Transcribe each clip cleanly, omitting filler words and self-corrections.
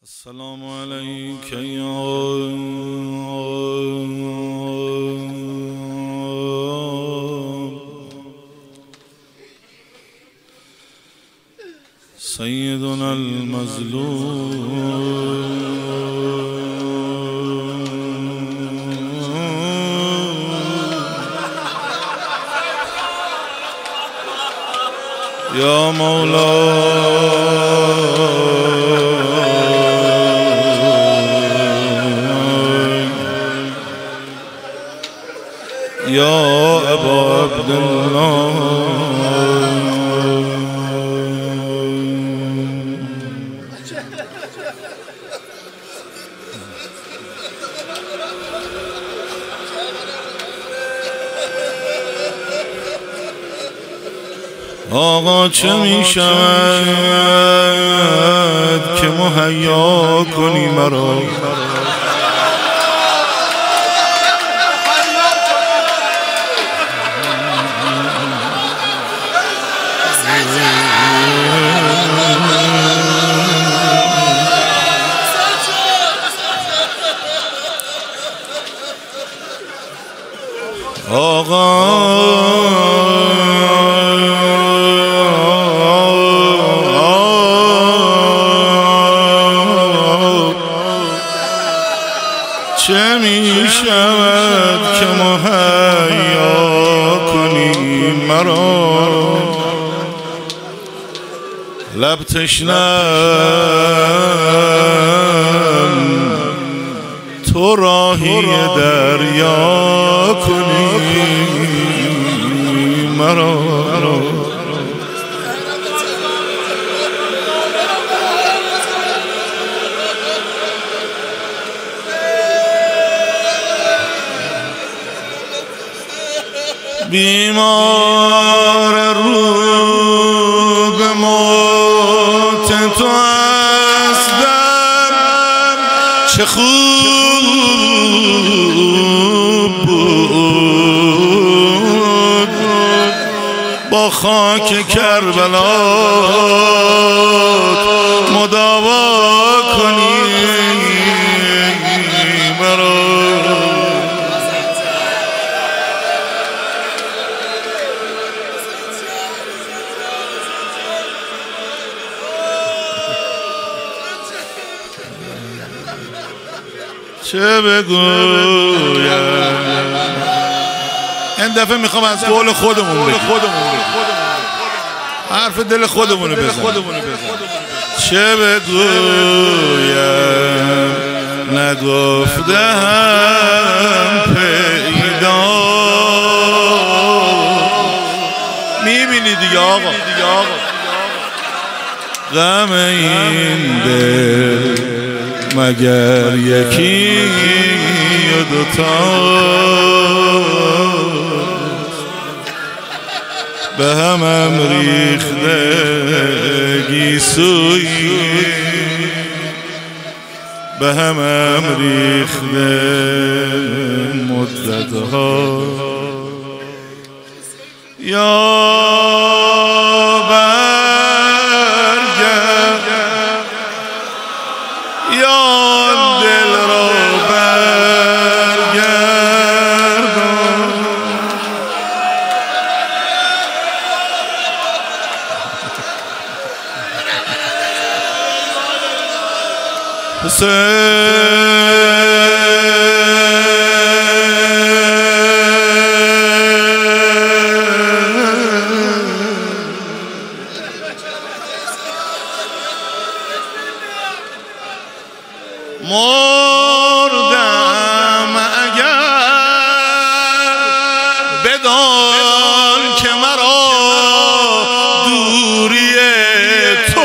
السلام عليك يا سيدنا المظلوم يا مولاي يا أبا عبد الله آقا چه می شود که مهیا کنی مرا آقا چه می شود که مهیا کنی مرا لب تشنم تو راهی دریا کنی مرا بیمار رو به موت تو هستم چه خوب بود با خاک کربلا مداوا کنی مرا چه بگویم این دفعه میخوام از قول خودمون بگیم حرف دل خودمونو بزن چه بگویم نگفتم پیدا میبینی دیگه آقا غم این دل مگر یکی و دوتا به همم ریخته گیسویی به همم ریخته مدتها یا دل را برگردان مردم اگر بدان که مرا دوری تو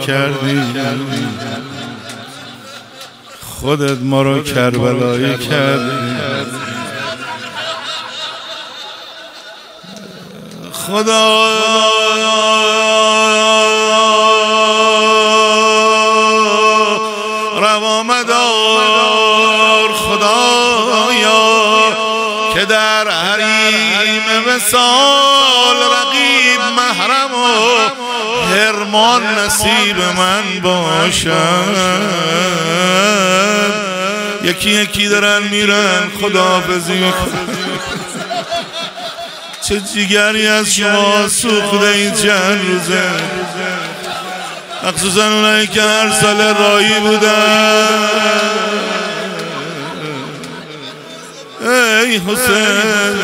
کردی، خودت ما رو کربلایی کردی. خدا روا مدار خدایا که در حریم وصال رقیب محرم و حرمان نصیب من باشد. یکی یکی دارن میرن، خداحافظی میکنن. چه جیگری از شما سوخته این چند روزه، مخصوصا اونایی که هر سال رایی بودن. ای حسین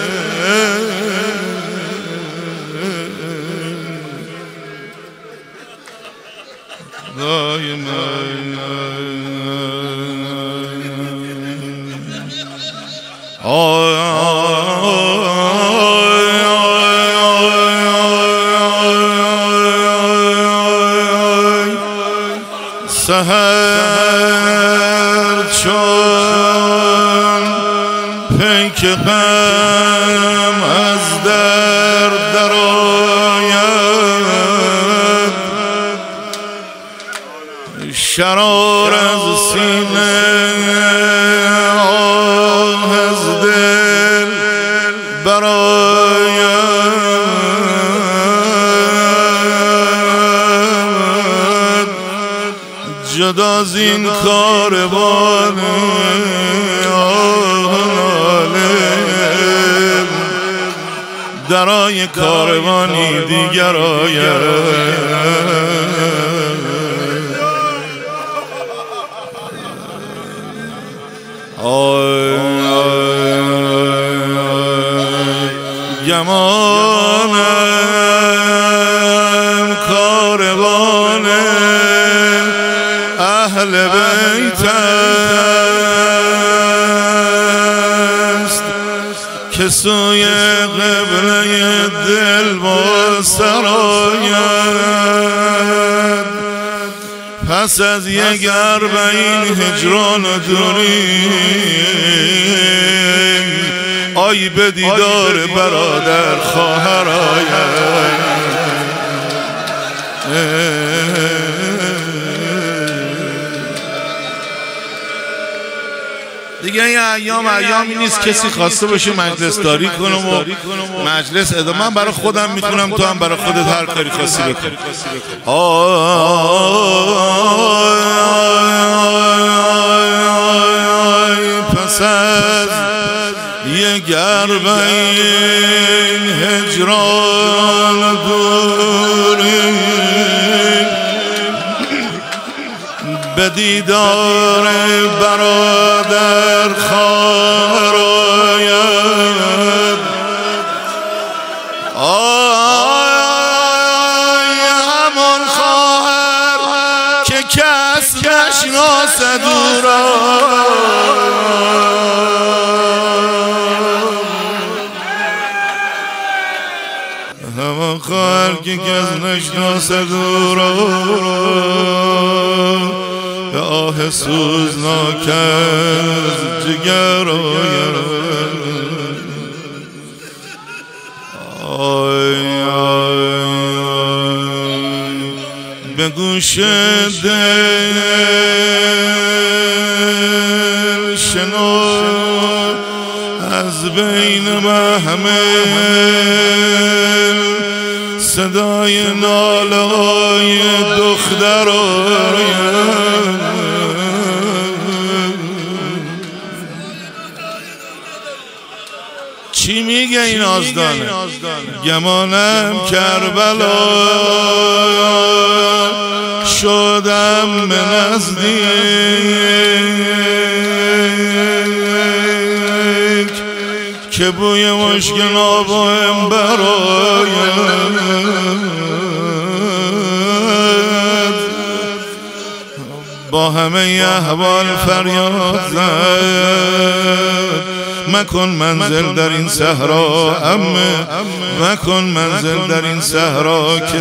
سحر چون پیک غم از در آید، شرار از سینه آه از دل براید، جدا از این کاروان درای کاروانی دیگر آید. گمانم کاروان اهل بیت است که سوی قبله دل با سرآید. پس از یک 40 هجران و دوری آی به دیدار برادر خواهر آید. دیگه این ایامی نیست کسی خواسته باشه مجلس داری کنم و مجلس ادامه. من برای خودم میخونم، تو هم برای خودت هر کاری خواستی بکن. پس از یک 40 هجران دوری به دیدار برادر خواهر آید. همان خواهر که کس نشناسد او را، همان خواهر که کس نشناسد او را، به آه سوزناک از جگر آید. به گوش دل شنو از بین محمل صدای ناله های دختر آید. چی میگه این آزدانه؟ گمانم کربلا شدم به نزدیک که بوی مشک نابم براید. با همه احوال فریاد زد، مکن منزل در این صحرا عمه، مکن منزل در این صحرا که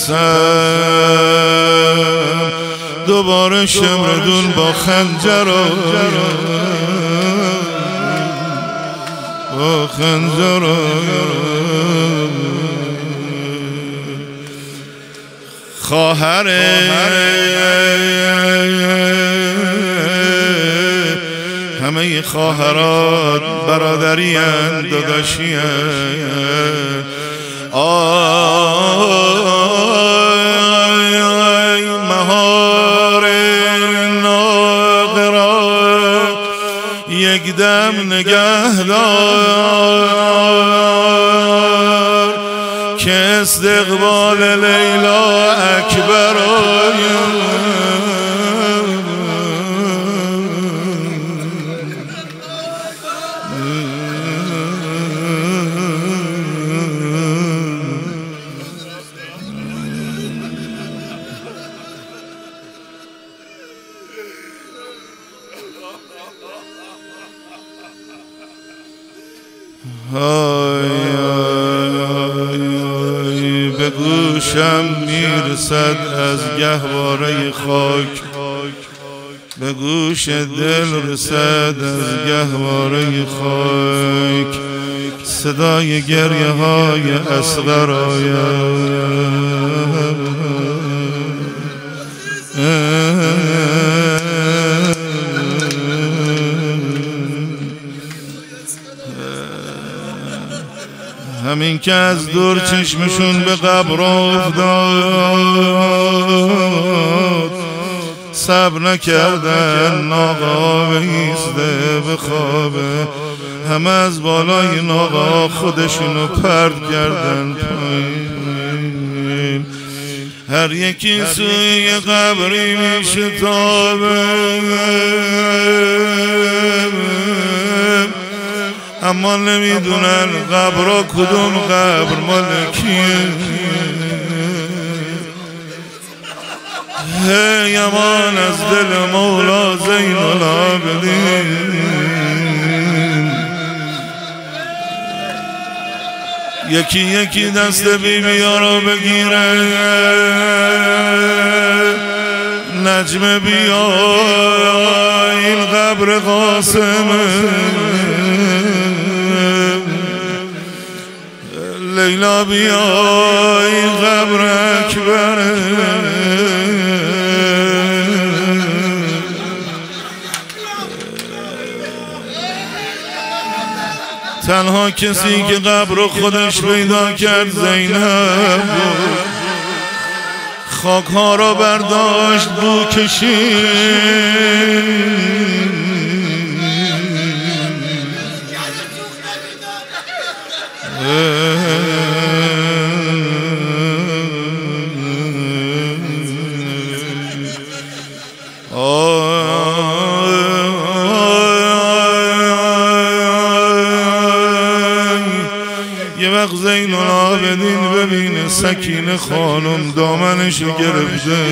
ترسم دوباره شمردون با خنجر با خنجر خواهر همه خواهرات برادری اند داداشی اند آی مهار ناقرا یک دم نگهدار که استقبال لیلا اکبر به گوشم میرسد از گهواره خاک، به گوش دل رسد از گهواره خاک صدای گریه های اصغر آید همین که از دور چشمشون به قبر افتاد صبر نکردن ناقا بایسته به خوابه همه از بالای ناقا خودشونو پرد کردن پایین هر یکی سوی قبری میشه تابه اما نمیدونن قبرها کدوم قبر مال کیه هی امان از دل مولا زین العابدین یکی یکی دست بیبیا رو بگیره نجم بیا این قبر قاسمه لیلا بیا این قبر اکبره تنها کسی که قبر رو خودش پیدا کرد زینب خاک ها را برداشت بو کشید یه وقت زین العابدین ببینه سکینه خانم دامنشو گرفته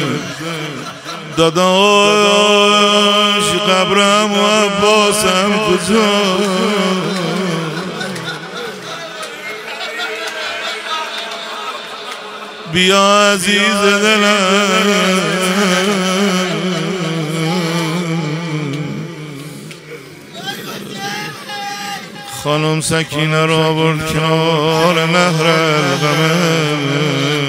داداش قبرم و عباسم کجا بیا عزیز دلم خانم سکینه را آورد کنار نهر الغمه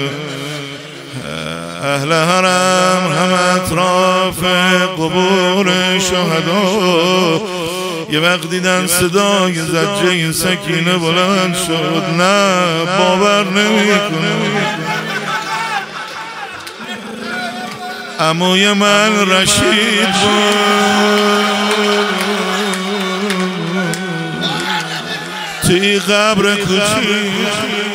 اهل حرم هم اطراف قبور شهدا یه وقت دیدن صدای زجه سکینه بلند شد نه باور نمی‌کنه عموی من رشید بود توی قبر کوچیک